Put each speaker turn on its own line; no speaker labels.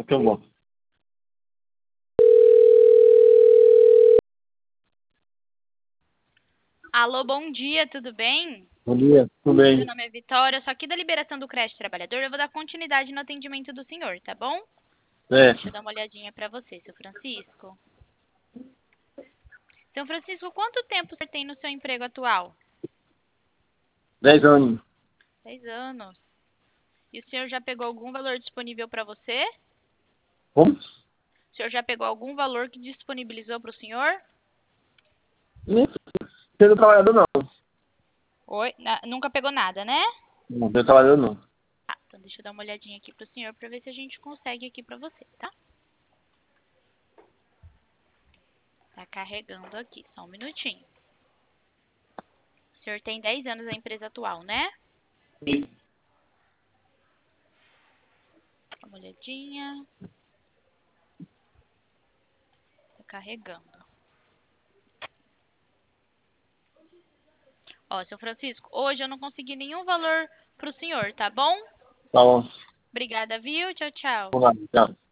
Então, bom.
Alô, bom dia, tudo bem?
Bom dia, tudo
Meu
bem?
nome é Vitória, só aqui da liberação do crédito trabalhador, eu vou dar continuidade no atendimento do senhor, tá bom?
É,
Deixa eu dar uma olhadinha pra você, seu Francisco. Seu Francisco, quanto tempo você tem no seu emprego atual?
10 anos.
10 anos. E o senhor já pegou algum valor disponível pra você?
Como?
O senhor já pegou algum valor que disponibilizou para o senhor?
Nem sendo trabalhador, não.
Oi? Nunca pegou nada, né?
Não sendo trabalhador, não.
Tá, então deixa eu dar uma olhadinha aqui pro senhor pra ver se a gente consegue aqui pra você, tá? Tá carregando aqui, só um minutinho. O senhor tem 10 anos na empresa atual, né? Dá uma olhadinha. Tá carregando. Ó, seu Francisco, hoje eu não consegui nenhum valor pro senhor, tá bom?
Tá bom.
Obrigada, viu? Tchau, tchau.
Vamos lá, tchau.